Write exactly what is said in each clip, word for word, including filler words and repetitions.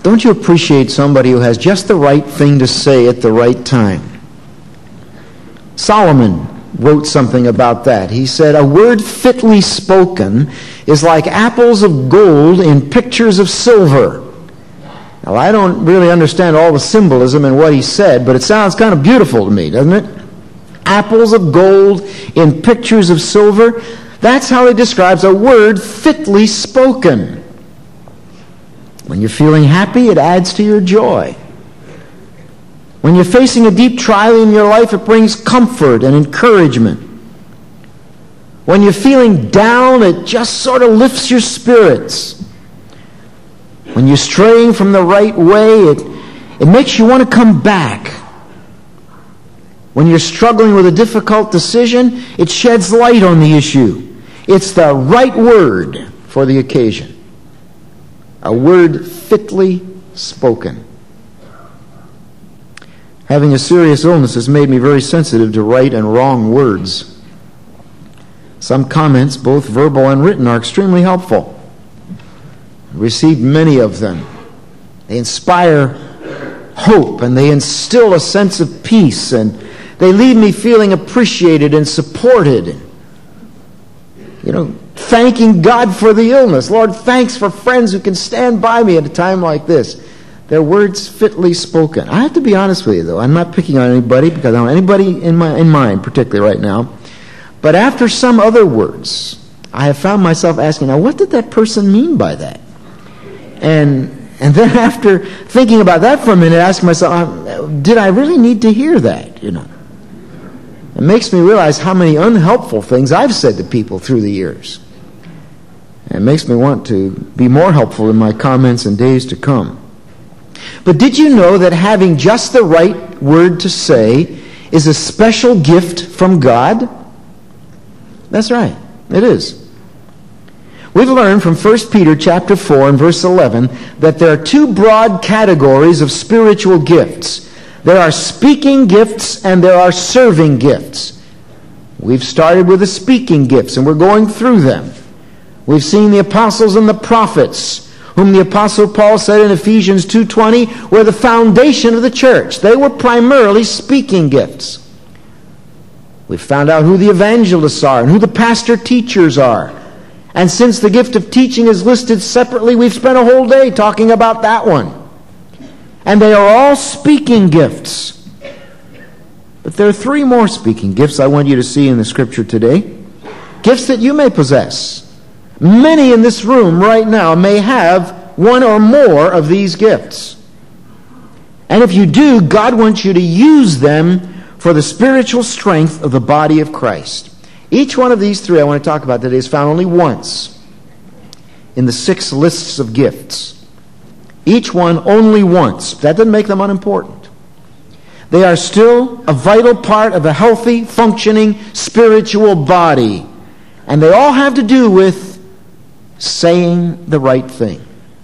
Don't you appreciate somebody who has just the right thing to say at the right time? Solomon wrote something about that. He said, a word fitly spoken is like apples of gold in pictures of silver. Now, I don't really understand all the symbolism in what he said, but it sounds kind of beautiful to me, doesn't it? Apples of gold in pictures of silver. That's how he describes a word fitly spoken. When you're feeling happy, it adds to your joy. When you're facing a deep trial in your life, it brings comfort and encouragement. When you're feeling down, it just sort of lifts your spirits. When you're straying from the right way, it, it makes you want to come back. When you're struggling with a difficult decision, it sheds light on the issue. It's the right word for the occasion. A word fitly spoken. Having a serious illness has made me very sensitive to right and wrong words. Some comments, both verbal and written, are extremely helpful. I've received many of them. They inspire hope and they instill a sense of peace and they leave me feeling appreciated and supported. You know, thanking God for the illness. Lord, thanks for friends who can stand by me at a time like this. They're words fitly spoken. I have to be honest with you, though. I'm not picking on anybody because I don't have anybody in, my, in mind, particularly right now. But after some other words, I have found myself asking, now, what did that person mean by that? And and then after thinking about that for a minute, asking myself, did I really need to hear that? You know, it makes me realize how many unhelpful things I've said to people through the years. It makes me want to be more helpful in my comments in days to come. But did you know that having just the right word to say is a special gift from God? That's right. It is. We've learned from First Peter chapter four and verse eleven that there are two broad categories of spiritual gifts. There are speaking gifts and there are serving gifts. We've started with the speaking gifts and we're going through them. We've seen the apostles and the prophets, whom the Apostle Paul said in Ephesians two twenty were the foundation of the church. They were primarily speaking gifts. We've found out who the evangelists are and who the pastor teachers are. And since the gift of teaching is listed separately, we've spent a whole day talking about that one. And they are all speaking gifts. But there are three more speaking gifts I want you to see in the Scripture today. Gifts that you may possess. Many in this room right now may have one or more of these gifts. And if you do, God wants you to use them for the spiritual strength of the body of Christ. Each one of these three I want to talk about today is found only once in the six lists of gifts. Each one only once. That doesn't make them unimportant. They are still a vital part of a healthy, functioning, spiritual body. And they all have to do with saying the right thing.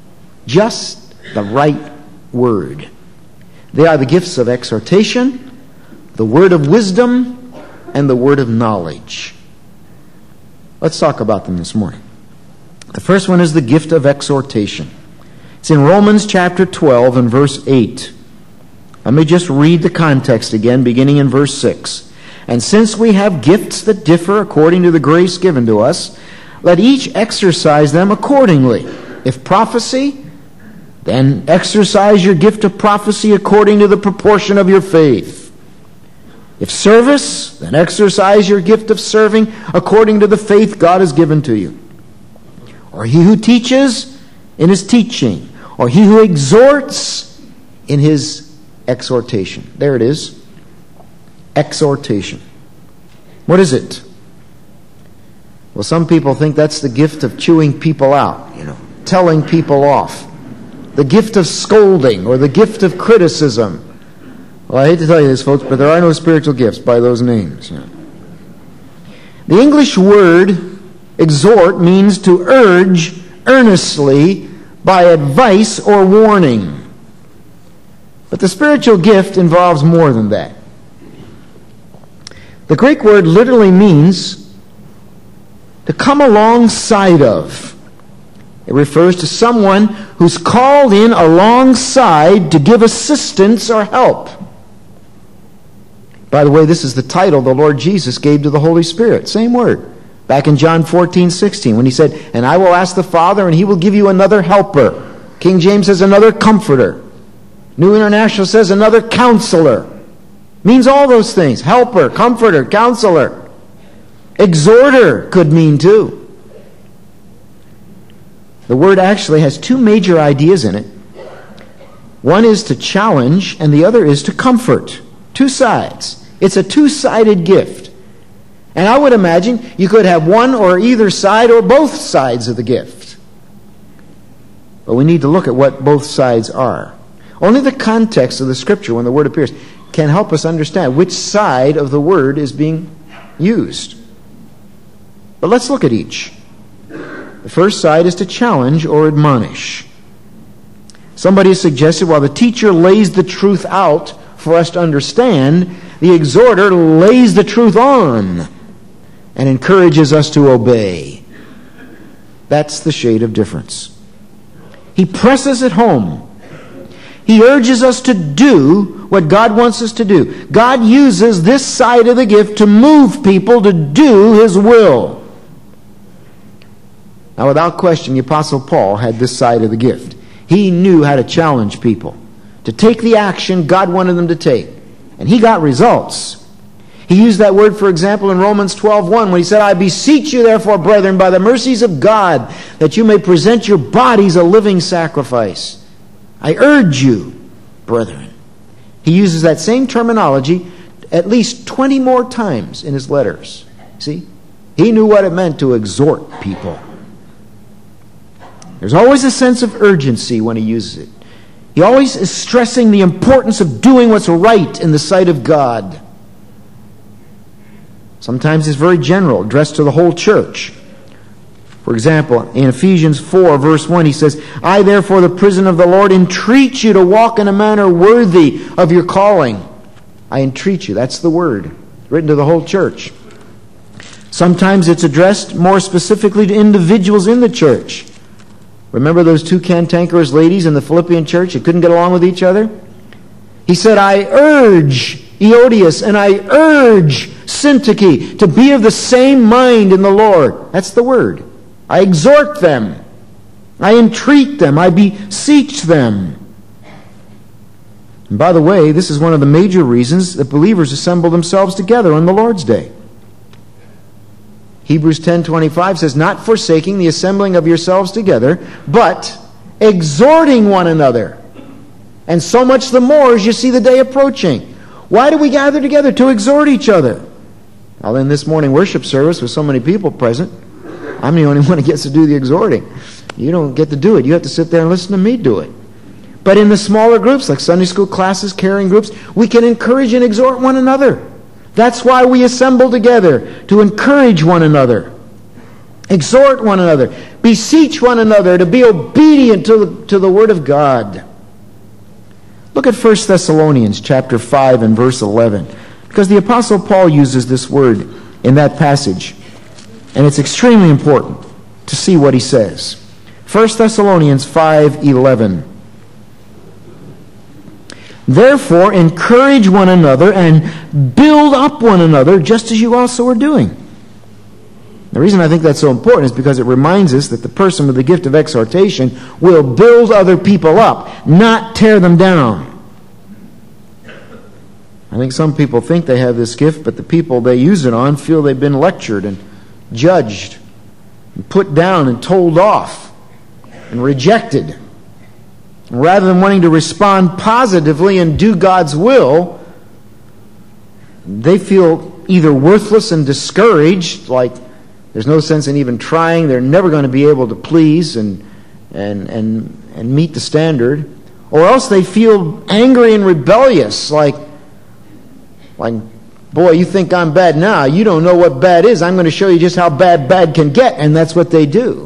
Just the right word. They are the gifts of exhortation, the word of wisdom, and the word of knowledge. Let's talk about them this morning. The first one is the gift of exhortation. It's in Romans chapter twelve and verse eight. Let me just read the context again, beginning in verse six. And since we have gifts that differ according to the grace given to us, let each exercise them accordingly. If prophecy, then exercise your gift of prophecy according to the proportion of your faith. If service, then exercise your gift of serving according to the faith God has given to you. Or he who teaches in his teaching, or he who exhorts in his exhortation. There it is. Exhortation. What is it? Well, some people think that's the gift of chewing people out, you know, telling people off. The gift of scolding or the gift of criticism. Well, I hate to tell you this, folks, but there are no spiritual gifts by those names. You know. The English word exhort means to urge earnestly by advice or warning. But the spiritual gift involves more than that. The Greek word literally means to come alongside of, It refers to someone who's called in alongside to give assistance or help. By the way, this is the title the Lord Jesus gave to the Holy Spirit. Same word. Back in John fourteen sixteen, when he said, "And I will ask the Father, and he will give you another helper." King James says another comforter. New International says another counselor. Means all those things. Helper, comforter, counselor. Exhorter could mean too. The word actually has two major ideas in it. One is to challenge, and the other is to comfort. Two sides. It's a two-sided gift. And I would imagine you could have one or either side or both sides of the gift. But we need to look at what both sides are. Only the context of the Scripture, when the word appears, can help us understand which side of the word is being used. But let's look at each. The first side is to challenge or admonish. Somebody has suggested while the teacher lays the truth out for us to understand, the exhorter lays the truth on and encourages us to obey. That's the shade of difference. He presses it home. He urges us to do what God wants us to do. God uses this side of the gift to move people to do His will. Now, without question, the Apostle Paul had this side of the gift. He knew how to challenge people to take the action God wanted them to take. And he got results. He used that word, for example, in Romans twelve one, when he said, "I beseech you, therefore, brethren, by the mercies of God, that you may present your bodies a living sacrifice. I urge you, brethren." He uses that same terminology at least twenty more times in his letters. See? He knew what it meant to exhort people. There's always a sense of urgency when he uses it. He always is stressing the importance of doing what's right in the sight of God. Sometimes it's very general, addressed to the whole church. For example, in Ephesians four, verse one, he says, "I therefore, the prisoner of the Lord, entreat you to walk in a manner worthy of your calling." I entreat you. That's the word, written to the whole church. Sometimes it's addressed more specifically to individuals in the church. Remember those two cantankerous ladies in the Philippian church that couldn't get along with each other? He said, "I urge Eodias and I urge Syntyche to be of the same mind in the Lord." That's the word. I exhort them. I entreat them. I beseech them. And by the way, this is one of the major reasons that believers assemble themselves together on the Lord's Day. Hebrews ten twenty-five says, "Not forsaking the assembling of yourselves together, but exhorting one another. And so much the more as you see the day approaching." Why do we gather together? To exhort each other. Well, in this morning worship service with so many people present, I'm the only one who gets to do the exhorting. You don't get to do it. You have to sit there and listen to me do it. But in the smaller groups, like Sunday school classes, caring groups, we can encourage and exhort one another. That's why we assemble together, to encourage one another, exhort one another, beseech one another to be obedient to the, to the Word of God. Look at First Thessalonians chapter five and verse eleven, because the Apostle Paul uses this word in that passage, and it's extremely important to see what he says. First Thessalonians five eleven. "Therefore, encourage one another and build up one another, just as you also are doing." The reason I think that's so important is because it reminds us that the person with the gift of exhortation will build other people up, not tear them down. I think some people think they have this gift, but the people they use it on feel they've been lectured and judged and put down and told off and rejected. Rather than wanting to respond positively and do God's will, they feel either worthless and discouraged, like there's no sense in even trying, they're never going to be able to please and, and, and, and meet the standard, or else they feel angry and rebellious, like, like, boy, you think I'm bad now, you don't know what bad is, I'm going to show you just how bad bad can get, and that's what they do.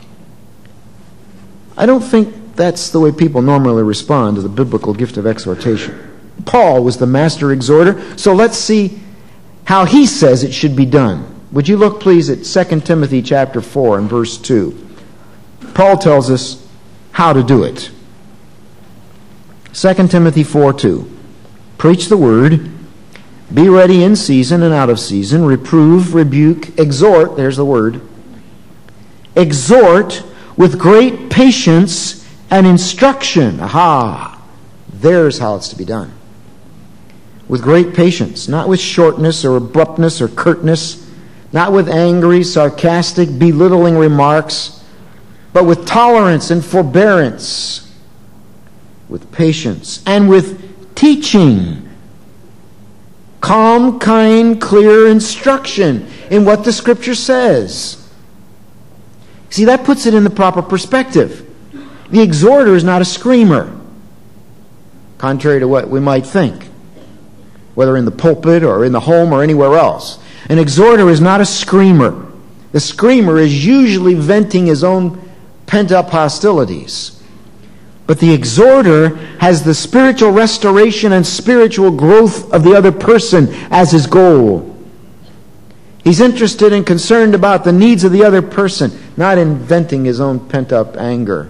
I don't think that's the way people normally respond to the biblical gift of exhortation. Paul was the master exhorter, so let's see how he says it should be done. Would you look, please, at Second Timothy chapter four and verse two. Paul tells us how to do it. Second Timothy four two. Preach the word. Be ready in season and out of season. Reprove, rebuke, exhort. There's the word. Exhort with great patience and instruction. Aha! There's how it's to be done. With great patience, not with shortness or abruptness or curtness, not with angry, sarcastic, belittling remarks, but with tolerance and forbearance, with patience, and with teaching. Calm, kind, clear instruction in what the Scripture says. See, that puts it in the proper perspective. The exhorter is not a screamer, contrary to what we might think, whether in the pulpit or in the home or anywhere else. An exhorter is not a screamer. The screamer is usually venting his own pent-up hostilities. But the exhorter has the spiritual restoration and spiritual growth of the other person as his goal. He's interested and concerned about the needs of the other person, not in venting his own pent-up anger.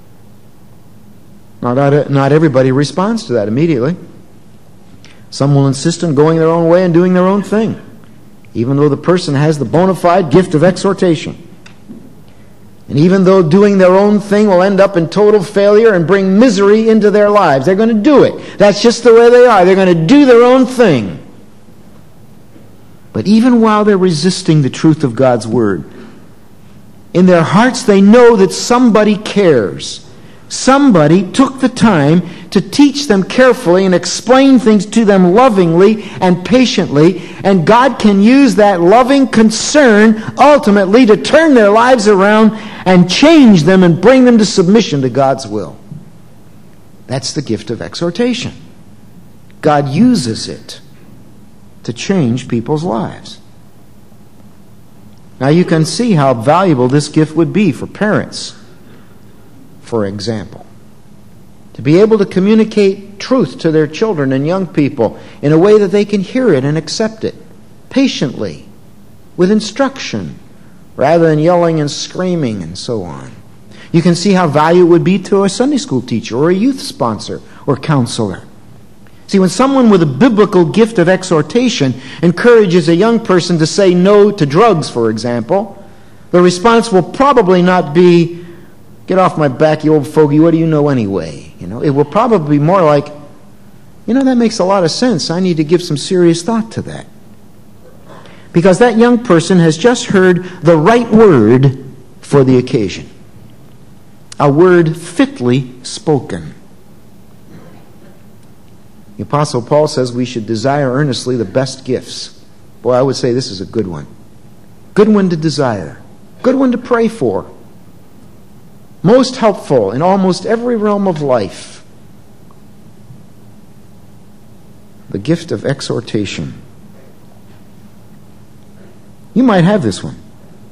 Now, not, not everybody responds to that immediately. Some will insist on going their own way and doing their own thing, even though the person has the bona fide gift of exhortation. And even though doing their own thing will end up in total failure and bring misery into their lives, they're going to do it. That's just the way they are. They're going to do their own thing. But even while they're resisting the truth of God's Word, in their hearts they know that somebody cares. Somebody took the time to teach them carefully and explain things to them lovingly and patiently, and God can use that loving concern ultimately to turn their lives around and change them and bring them to submission to God's will. That's the gift of exhortation. God uses it to change people's lives. Now you can see how valuable this gift would be for parents, for example. To be able to communicate truth to their children and young people in a way that they can hear it and accept it patiently, with instruction, rather than yelling and screaming and so on. You can see how valuable it would be to a Sunday school teacher or a youth sponsor or counselor. See, when someone with a biblical gift of exhortation encourages a young person to say no to drugs, for example, the response will probably not be, "Get off my back, you old fogey, what do you know anyway?" You know, it will probably be more like, "You know, that makes a lot of sense. I need to give some serious thought to that." Because that young person has just heard the right word for the occasion. A word fitly spoken. The Apostle Paul says we should desire earnestly the best gifts. Boy, I would say this is a good one. Good one to desire. Good one to pray for. Most helpful in almost every realm of life. The gift of exhortation. You might have this one.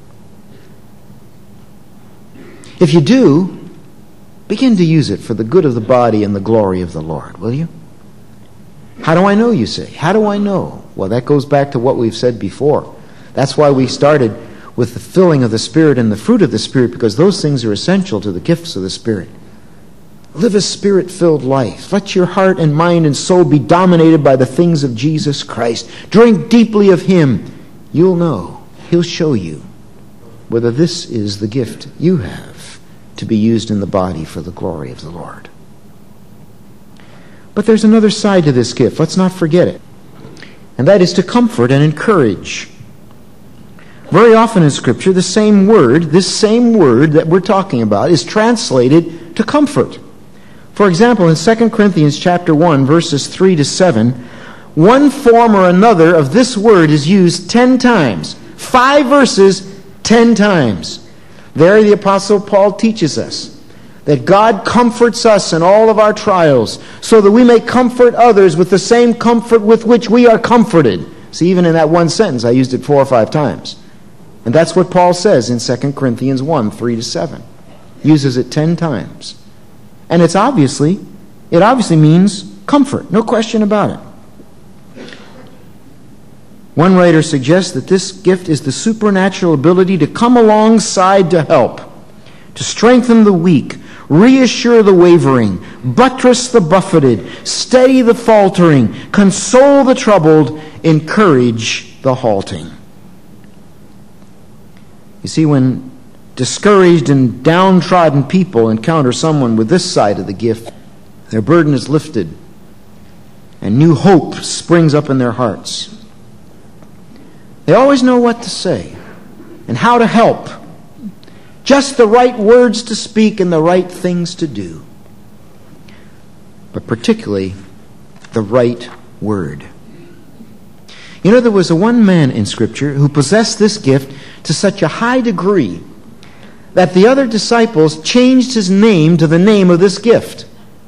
If you do, begin to use it for the good of the body and the glory of the Lord, will you? How do I know, you say? How do I know? Well, that goes back to what we've said before. That's why we started with the filling of the Spirit and the fruit of the Spirit, because those things are essential to the gifts of the Spirit. Live a Spirit-filled life. Let your heart and mind and soul be dominated by the things of Jesus Christ. Drink deeply of Him. You'll know. He'll show you whether this is the gift you have to be used in the body for the glory of the Lord. But there's another side to this gift. Let's not forget it. And that is to comfort and encourage. Very often in Scripture, the same word, this same word that we're talking about, is translated to comfort. For example, in Second Corinthians chapter one, verses three to seven, one form or another of this word is used ten times. Five verses, ten times. There the Apostle Paul teaches us that God comforts us in all of our trials so that we may comfort others with the same comfort with which we are comforted. See, even in that one sentence, I used it four or five times. And that's what Paul says in Second Corinthians one, three to seven. Uses it ten times. And it's obviously, it obviously means comfort. No question about it. One writer suggests that this gift is the supernatural ability to come alongside to help, to strengthen the weak, reassure the wavering, buttress the buffeted, steady the faltering, console the troubled, encourage the halting. You see, when discouraged and downtrodden people encounter someone with this side of the gift, their burden is lifted and new hope springs up in their hearts. They always know what to say and how to help. Just the right words to speak and the right things to do. But particularly, the right word. You know, there was a one man in Scripture who possessed this gift to such a high degree that the other disciples changed his name to the name of this gift.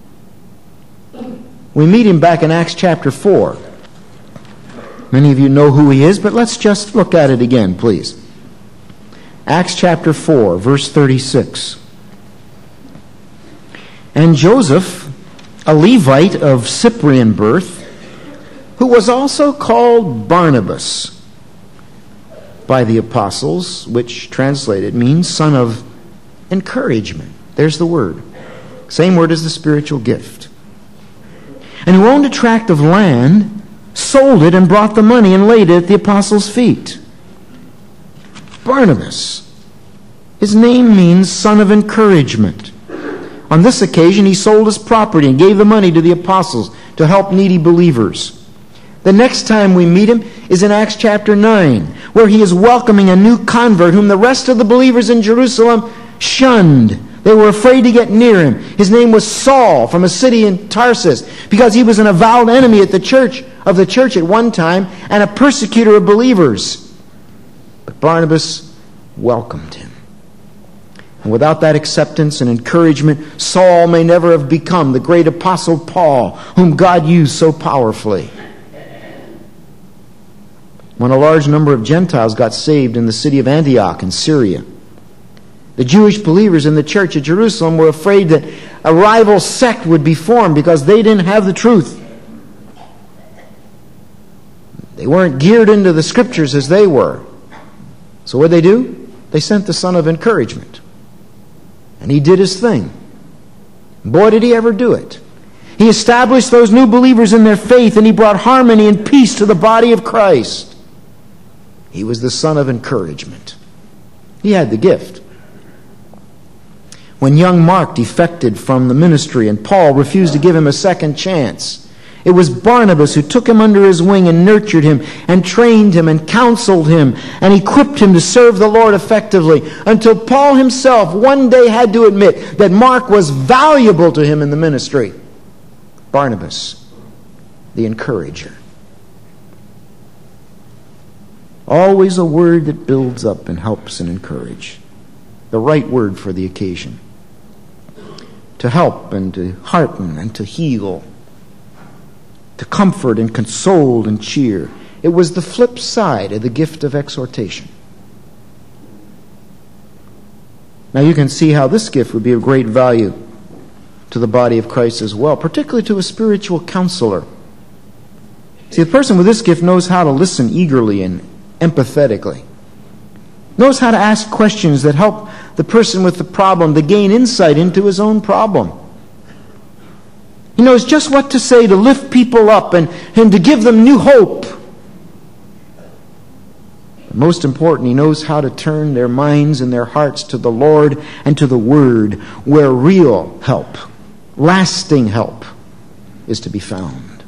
We meet him back in Acts chapter four. Many of you know who he is, but let's just look at it again, please. Acts chapter four, verse thirty-six. And Joseph, a Levite of Cyprian birth, who was also called Barnabas by the apostles, which translated means son of encouragement. There's the word. Same word as the spiritual gift. And who owned a tract of land, sold it, and brought the money and laid it at the apostles' feet. Barnabas. His name means son of encouragement. On this occasion, he sold his property and gave the money to the apostles to help needy believers. The next time we meet him is in Acts chapter nine, where he is welcoming a new convert whom the rest of the believers in Jerusalem shunned. They were afraid to get near him. His name was Saul, from a city in Tarsus, because he was an avowed enemy at the church of the church at one time and a persecutor of believers. But Barnabas welcomed him. And without that acceptance and encouragement, Saul may never have become the great apostle Paul, whom God used so powerfully. When a large number of Gentiles got saved in the city of Antioch in Syria, the Jewish believers in the church at Jerusalem were afraid that a rival sect would be formed because they didn't have the truth. They weren't geared into the Scriptures as they were. So what did they do? They sent the son of encouragement. And he did his thing. Boy, did he ever do it. He established those new believers in their faith, and he brought harmony and peace to the body of Christ. He was the son of encouragement. He had the gift. When young Mark defected from the ministry and Paul refused to give him a second chance, it was Barnabas who took him under his wing and nurtured him and trained him and counseled him and equipped him to serve the Lord effectively, until Paul himself one day had to admit that Mark was valuable to him in the ministry. Barnabas, the encourager. Always a word that builds up and helps and encourages. The right word for the occasion. To help and to hearten and to heal. To comfort and console and cheer. It was the flip side of the gift of exhortation. Now you can see how this gift would be of great value to the body of Christ as well, particularly to a spiritual counselor. See, the person with this gift knows how to listen eagerly and empathetically. Knows how to ask questions that help the person with the problem to gain insight into his own problem. He knows just what to say to lift people up and, and to give them new hope. But most important, he knows how to turn their minds and their hearts to the Lord and to the Word, where real help, lasting help, is to be found.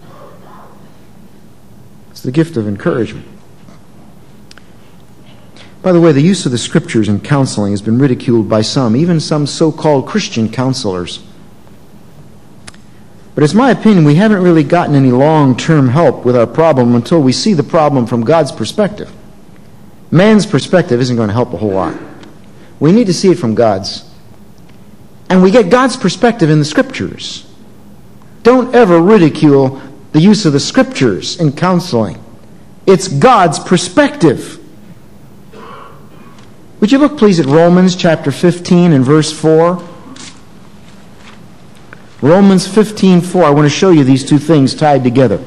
It's the gift of encouragement. By the way, the use of the Scriptures in counseling has been ridiculed by some, even some so-called Christian counselors. But it's my opinion we haven't really gotten any long-term help with our problem until we see the problem from God's perspective. Man's perspective isn't going to help a whole lot. We need to see it from God's. And we get God's perspective in the Scriptures. Don't ever ridicule the use of the Scriptures in counseling. It's God's perspective. Would you look, please, at Romans chapter fifteen and verse four? Romans fifteen four. I want to show you these two things tied together.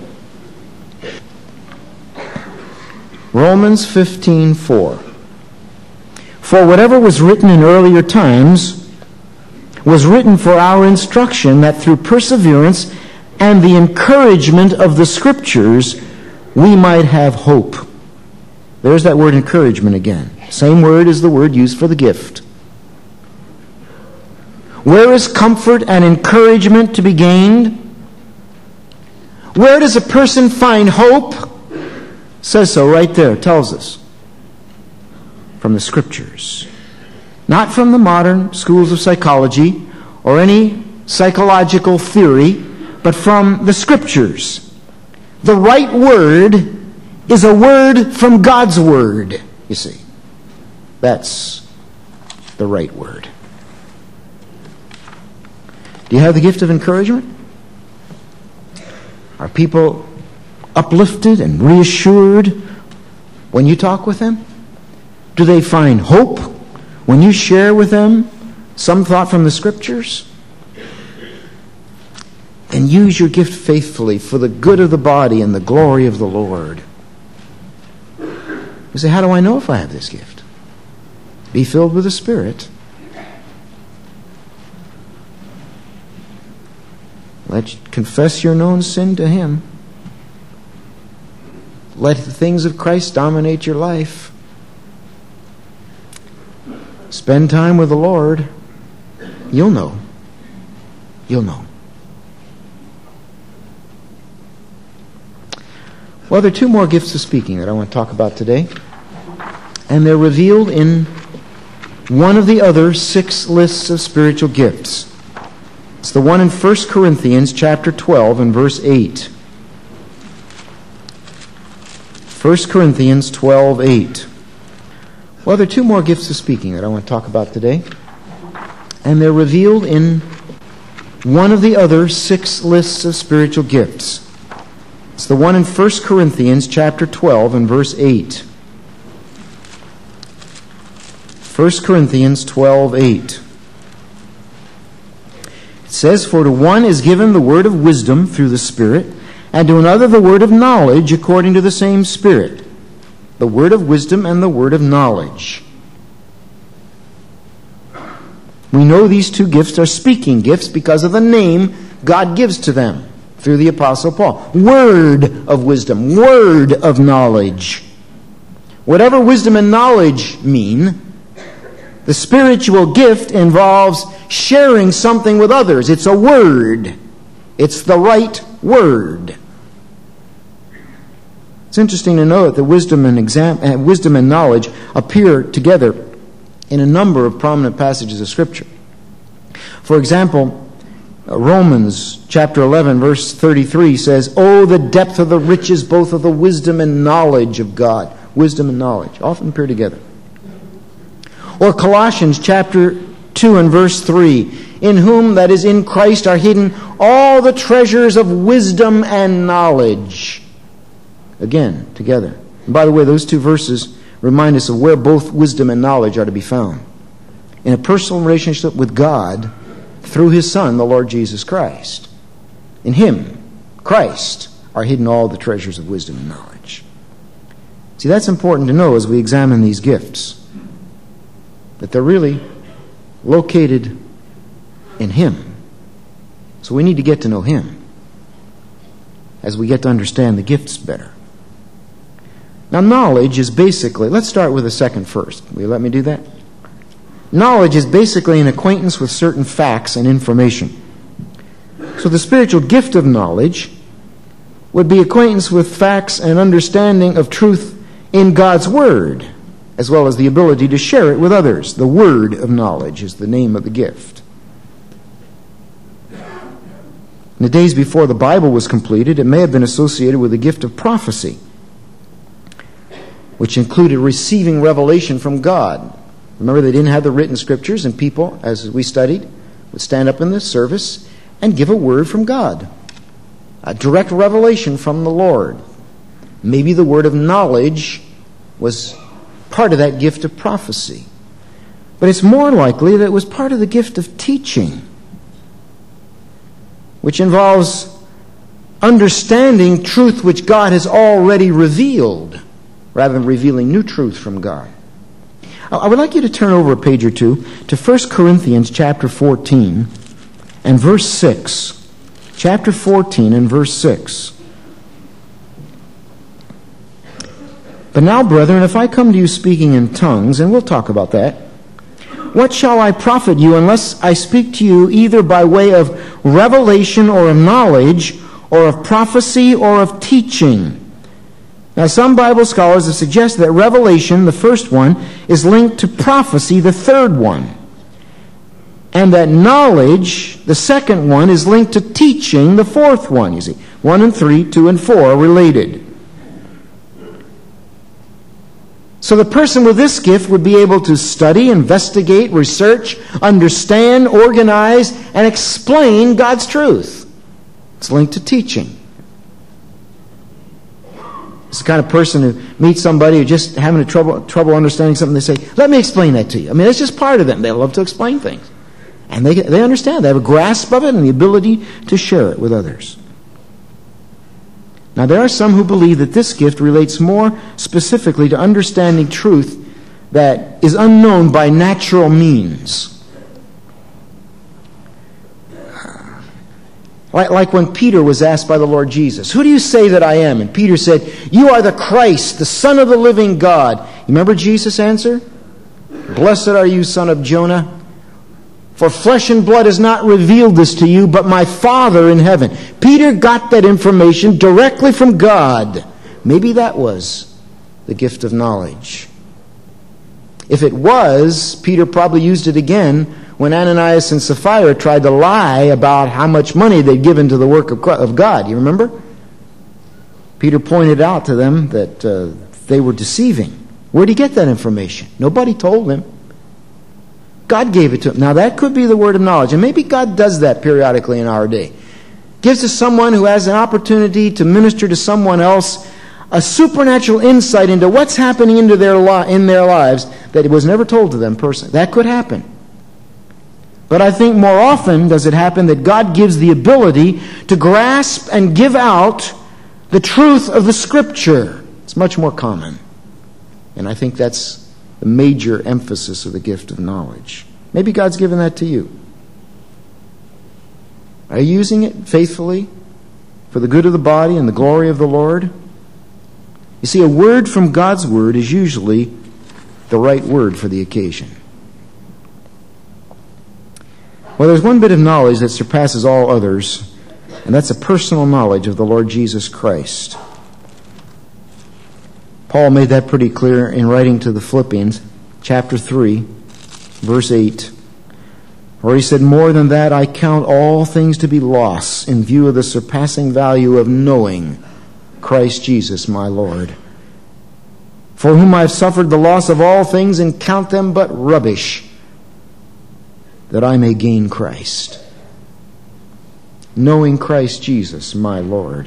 Romans fifteen four. For whatever was written in earlier times was written for our instruction, that through perseverance and the encouragement of the Scriptures we might have hope. There's that word encouragement again. Same word as the word used for the gift. Where is comfort and encouragement to be gained? Where does a person find hope? Says so right there, tells us. From the Scriptures. Not from the modern schools of psychology or any psychological theory, but from the Scriptures. The right word is a word from God's Word, you see. That's the right word. Do you have the gift of encouragement? Are people uplifted and reassured when you talk with them? Do they find hope when you share with them some thought from the Scriptures? Then use your gift faithfully for the good of the body and the glory of the Lord. You say, how do I know if I have this gift? Be filled with the Spirit. Let confess your known sin to Him. Let the things of Christ dominate your life. Spend time with the Lord. You'll know. You'll know. Well, there are two more gifts of speaking that I want to talk about today. And they're revealed in one of the other six lists of spiritual gifts. It's the one in First Corinthians chapter twelve and verse eight. First Corinthians twelve, eight. Well, there are two more gifts of speaking that I want to talk about today. And they're revealed in one of the other six lists of spiritual gifts. It's the one in First Corinthians chapter twelve and verse eight. First Corinthians twelve, eight. It says, For to one is given the word of wisdom through the Spirit, and to another the word of knowledge according to the same Spirit. The word of wisdom and the word of knowledge. We know these two gifts are speaking gifts because of the name God gives to them through the Apostle Paul. Word of wisdom, word of knowledge. Whatever wisdom and knowledge mean, the spiritual gift involves sharing something with others. It's a word. It's the right word. It's interesting to note that wisdom and exam- wisdom and knowledge appear together in a number of prominent passages of Scripture. For example, Romans chapter eleven verse thirty-three says, "Oh, the depth of the riches both of the wisdom and knowledge of God." Wisdom and knowledge often appear together. Or Colossians chapter two and verse three, "In whom," that is in Christ, "are hidden all the treasures of wisdom and knowledge." Again, together. And by the way, those two verses remind us of where both wisdom and knowledge are to be found. In a personal relationship with God through His Son, the Lord Jesus Christ. In Him, Christ, are hidden all the treasures of wisdom and knowledge. See, that's important to know as we examine these gifts. That they're really located in Him. So we need to get to know Him as we get to understand the gifts better. Now, knowledge is basically, let's start with the second first. Will you let me do that? Knowledge is basically an acquaintance with certain facts and information. So the spiritual gift of knowledge would be acquaintance with facts and understanding of truth in God's Word, as well as the ability to share it with others. The word of knowledge is the name of the gift. In the days before the Bible was completed, it may have been associated with the gift of prophecy, which included receiving revelation from God. Remember, they didn't have the written scriptures, and people, as we studied, would stand up in the service and give a word from God. A direct revelation from the Lord. Maybe the word of knowledge was part of that gift of prophecy. But it's more likely that it was part of the gift of teaching, which involves understanding truth which God has already revealed, rather than revealing new truth from God. I would like you to turn over a page or two to First Corinthians chapter fourteen and verse six. Chapter fourteen and verse six. But now, brethren, if I come to you speaking in tongues, and we'll talk about that, what shall I profit you unless I speak to you either by way of revelation or of knowledge, or of prophecy or of teaching? Now, some Bible scholars have suggested that revelation, the first one, is linked to prophecy, the third one. And that knowledge, the second one, is linked to teaching, the fourth one. You see, one and three, two and four are related. So the person with this gift would be able to study, investigate, research, understand, organize, and explain God's truth. It's linked to teaching. It's the kind of person who meets somebody who's just having a trouble, trouble understanding something. They say, let me explain that to you. I mean, that's just part of them. They love to explain things. And they, they understand. They have a grasp of it and the ability to share it with others. Now, there are some who believe that this gift relates more specifically to understanding truth that is unknown by natural means. Like, like when Peter was asked by the Lord Jesus, who do you say that I am? And Peter said, you are the Christ, the Son of the living God. You remember Jesus' answer? Blessed are you, son of Jonah. For flesh and blood has not revealed this to you, but my Father in heaven. Peter got that information directly from God. Maybe that was the gift of knowledge. If it was, Peter probably used it again when Ananias and Sapphira tried to lie about how much money they'd given to the work of God. You remember? Peter pointed out to them that uh, they were deceiving. Where'd he get that information? Nobody told him. God gave it to him. Now that could be the word of knowledge. And maybe God does that periodically in our day. Gives to someone who has an opportunity to minister to someone else a supernatural insight into what's happening into their li- in their lives that it was never told to them personally. That could happen. But I think more often does it happen that God gives the ability to grasp and give out the truth of the Scripture. It's much more common. And I think that's the major emphasis of the gift of knowledge. Maybe God's given that to you. Are you using it faithfully for the good of the body and the glory of the Lord? You see, a word from God's Word is usually the right word for the occasion. Well, there's one bit of knowledge that surpasses all others, and that's a personal knowledge of the Lord Jesus Christ. Paul made that pretty clear in writing to the Philippians, chapter three, verse eight, where he said, more than that, I count all things to be loss in view of the surpassing value of knowing Christ Jesus my Lord, for whom I have suffered the loss of all things and count them but rubbish, that I may gain Christ. Knowing Christ Jesus my Lord.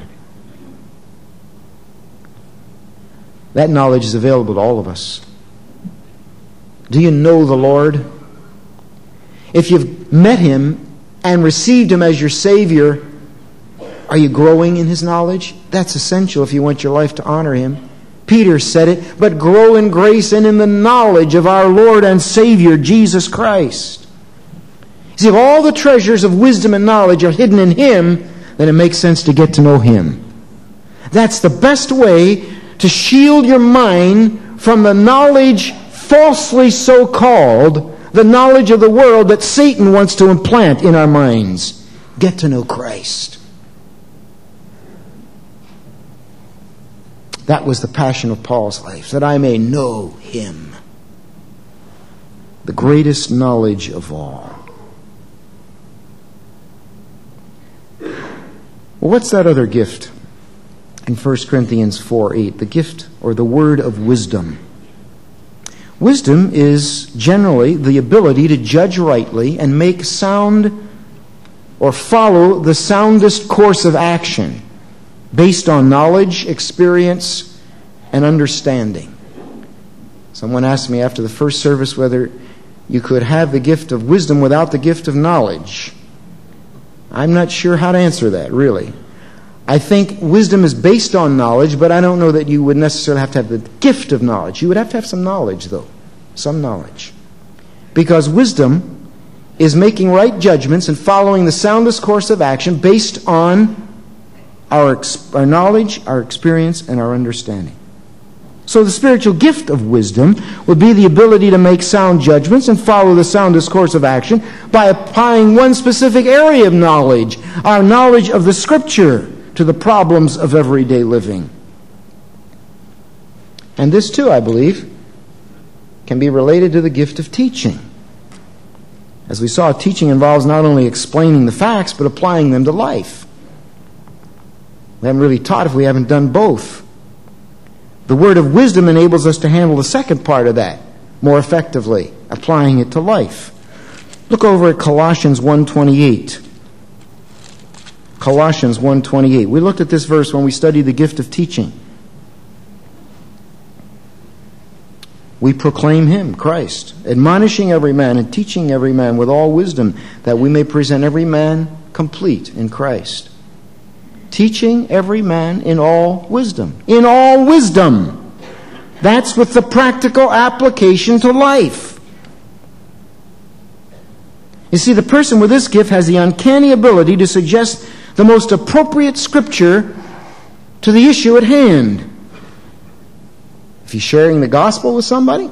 That knowledge is available to all of us. Do you know the Lord? If you've met Him and received Him as your Savior, are you growing in His knowledge? That's essential if you want your life to honor Him. Peter said it, but grow in grace and in the knowledge of our Lord and Savior, Jesus Christ. See, if all the treasures of wisdom and knowledge are hidden in Him, then it makes sense to get to know Him. That's the best way to shield your mind from the knowledge, falsely so called, the knowledge of the world that Satan wants to implant in our minds. Get to know Christ. That was the passion of Paul's life, that I may know Him, the greatest knowledge of all. Well, what's that other gift? In First Corinthians four eight, the gift or the word of wisdom. Wisdom is generally the ability to judge rightly and make sound or follow the soundest course of action based on knowledge, experience, and understanding. Someone asked me after the first service whether you could have the gift of wisdom without the gift of knowledge. I'm not sure how to answer that, really. I think wisdom is based on knowledge, but I don't know that you would necessarily have to have the gift of knowledge. You would have to have some knowledge, though. some knowledge. Because wisdom is making right judgments and following the soundest course of action based on our, our knowledge, our experience, and our understanding. So the spiritual gift of wisdom would be the ability to make sound judgments and follow the soundest course of action by applying one specific area of knowledge, our knowledge of the Scripture, to the problems of everyday living. And this too, I believe, can be related to the gift of teaching. As we saw, teaching involves not only explaining the facts, but applying them to life. We haven't really taught if we haven't done both. The word of wisdom enables us to handle the second part of that more effectively, applying it to life. Look over at Colossians one twenty-eight. Colossians one twenty-eight. We looked at this verse when we studied the gift of teaching. We proclaim him, Christ, admonishing every man and teaching every man with all wisdom, that we may present every man complete in Christ. Teaching every man in all wisdom. In all wisdom. That's with the practical application to life. You see, the person with this gift has the uncanny ability to suggest the most appropriate Scripture to the issue at hand. If he's sharing the gospel with somebody,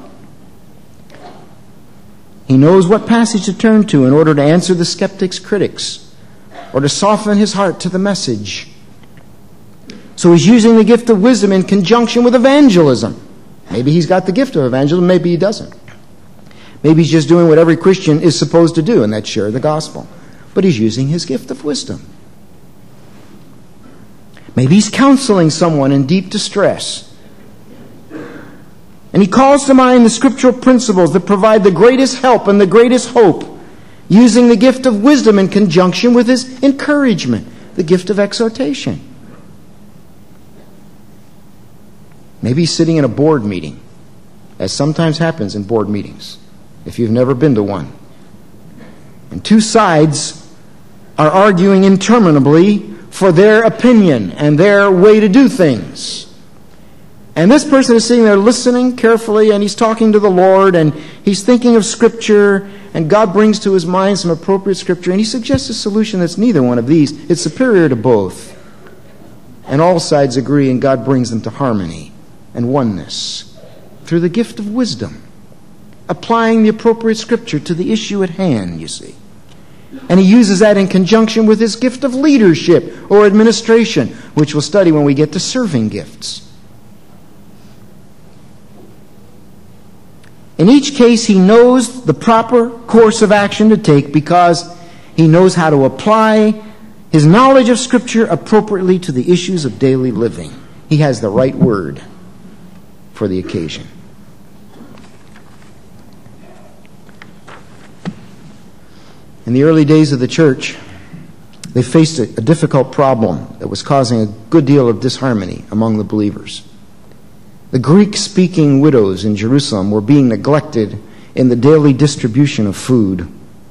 he knows what passage to turn to in order to answer the skeptic's critics or to soften his heart to the message. So he's using the gift of wisdom in conjunction with evangelism. Maybe he's got the gift of evangelism, maybe he doesn't. Maybe he's just doing what every Christian is supposed to do, and that's share the gospel. But he's using his gift of wisdom. Maybe he's counseling someone in deep distress. And he calls to mind the scriptural principles that provide the greatest help and the greatest hope, using the gift of wisdom in conjunction with his encouragement, the gift of exhortation. Maybe he's sitting in a board meeting, as sometimes happens in board meetings, if you've never been to one. And two sides are arguing interminably for their opinion and their way to do things. And this person is sitting there listening carefully, and he's talking to the Lord, and he's thinking of Scripture, and God brings to his mind some appropriate Scripture, and he suggests a solution that's neither one of these. It's superior to both. And all sides agree, and God brings them to harmony and oneness through the gift of wisdom, applying the appropriate Scripture to the issue at hand, you see. And he uses that in conjunction with his gift of leadership or administration, which we'll study when we get to serving gifts. In each case, he knows the proper course of action to take because he knows how to apply his knowledge of Scripture appropriately to the issues of daily living. He has the right word for the occasion. In the early days of the church, they faced a, a difficult problem that was causing a good deal of disharmony among the believers. The Greek-speaking widows in Jerusalem were being neglected in the daily distribution of food.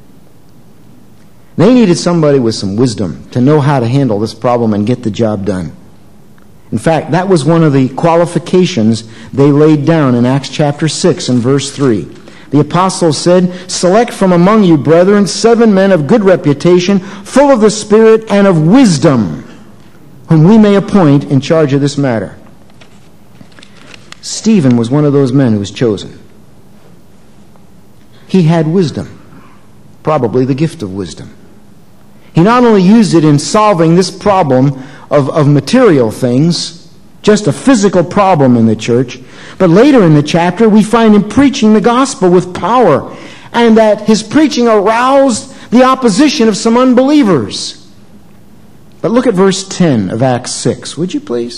They needed somebody with some wisdom to know how to handle this problem and get the job done. In fact, that was one of the qualifications they laid down in Acts chapter six and verse three. The apostles said, "Select from among you, brethren, seven men of good reputation, full of the Spirit and of wisdom, whom we may appoint in charge of this matter." Stephen was one of those men who was chosen. He had wisdom, probably the gift of wisdom. He not only used it in solving this problem of, of material things, just a physical problem in the church, but later in the chapter we find him preaching the gospel with power, and that his preaching aroused the opposition of some unbelievers. But look at verse ten of Acts six, would you please?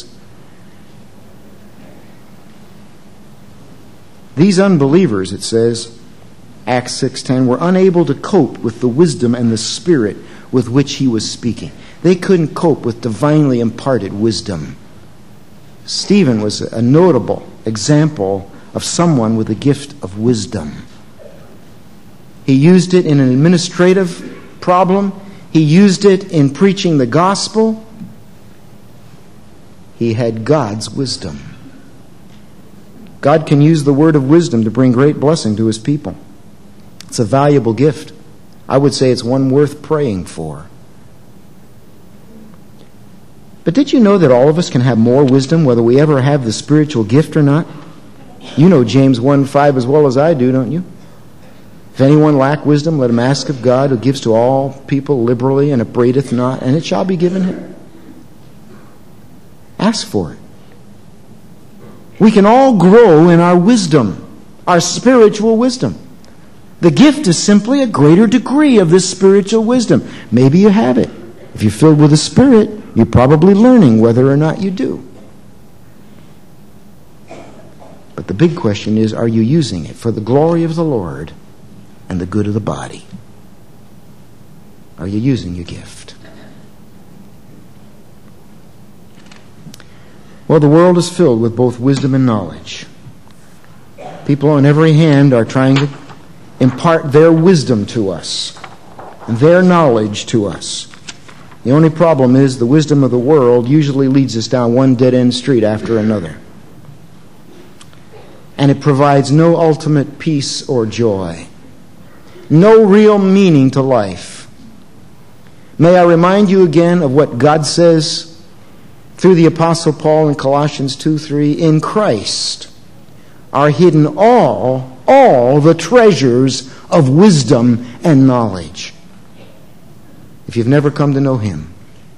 These unbelievers, it says, Acts six ten, were unable to cope with the wisdom and the spirit with which he was speaking. They couldn't cope with divinely imparted wisdom. Stephen was a notable example of someone with a gift of wisdom. He used it in an administrative problem. He used it in preaching the gospel. He had God's wisdom. God can use the word of wisdom to bring great blessing to his people. It's a valuable gift. I would say it's one worth praying for. But did you know that all of us can have more wisdom whether we ever have the spiritual gift or not? You know James one five as well as I do, don't you? If anyone lack wisdom, let him ask of God, who gives to all people liberally and upbraideth not, and it shall be given him. Ask for it. We can all grow in our wisdom, our spiritual wisdom. The gift is simply a greater degree of this spiritual wisdom. Maybe you have it. If you're filled with the Spirit, you're probably learning whether or not you do. But the big question is, are you using it for the glory of the Lord and the good of the body? Are you using your gift? Well, the world is filled with both wisdom and knowledge. People on every hand are trying to impart their wisdom to us, their knowledge to us. The only problem is the wisdom of the world usually leads us down one dead-end street after another. And it provides no ultimate peace or joy, no real meaning to life. May I remind you again of what God says through the Apostle Paul in Colossians two three, in Christ are hidden all, all the treasures of wisdom and knowledge. If you've never come to know him,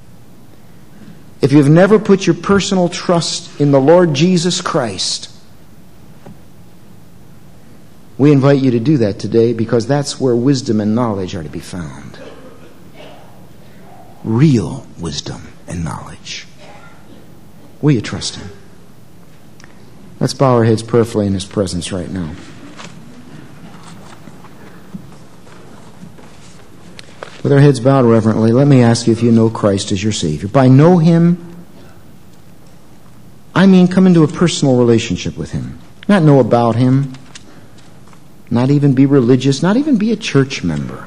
if you've never put your personal trust in the Lord Jesus Christ, we invite you to do that today, because that's where wisdom and knowledge are to be found. Real wisdom and knowledge. Will you trust him? Let's bow our heads prayerfully in his presence right now. With our heads bowed reverently, let me ask you if you know Christ as your Savior. By know him, I mean come into a personal relationship with him. Not know about him, not even be religious, not even be a church member.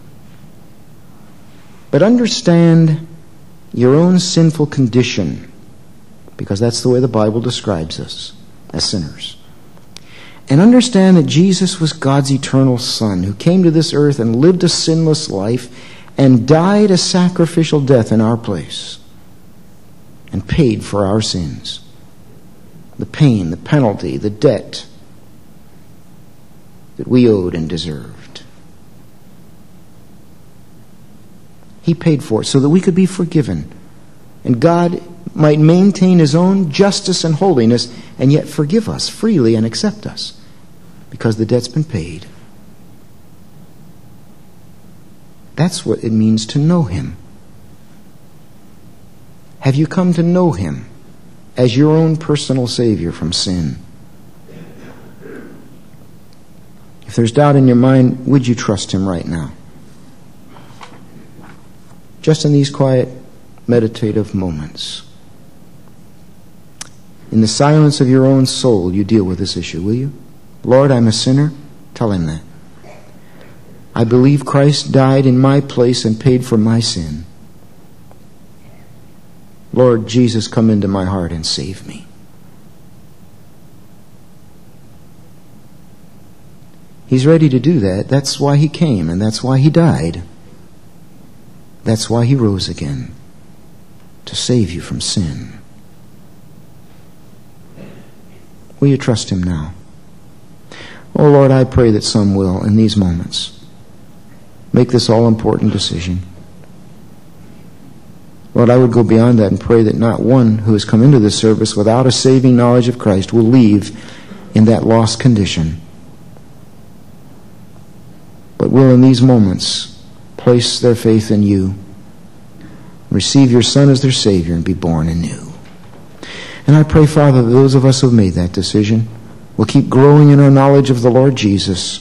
But understand your own sinful condition, because that's the way the Bible describes us, as sinners. And understand that Jesus was God's eternal Son, who came to this earth and lived a sinless life and died a sacrificial death in our place and paid for our sins. The pain, the penalty, the debt that we owed and deserved. He paid for it so that we could be forgiven. And God might maintain his own justice and holiness and yet forgive us freely and accept us, because the debt's been paid. That's what it means to know him. Have you come to know him as your own personal Savior from sin? If there's doubt in your mind, would you trust him right now? Just in these quiet, meditative moments. In the silence of your own soul, you deal with this issue, will you? Lord, I'm a sinner. Tell him that. I believe Christ died in my place and paid for my sin. Lord Jesus, come into my heart and save me. He's ready to do that. That's why he came, and that's why he died. That's why he rose again, to save you from sin. Will you trust him now? Oh Lord, I pray that some will in these moments make this all-important decision. Lord, I would go beyond that and pray that not one who has come into this service without a saving knowledge of Christ will leave in that lost condition, but will in these moments place their faith in you, receive your Son as their Savior, and be born anew. And I pray, Father, that those of us who have made that decision will keep growing in our knowledge of the Lord Jesus,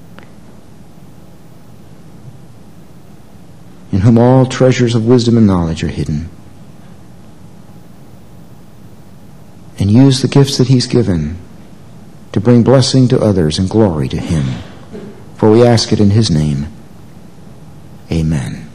in whom all treasures of wisdom and knowledge are hidden, and use the gifts that he's given to bring blessing to others and glory to him. For we ask it in his name. Amen.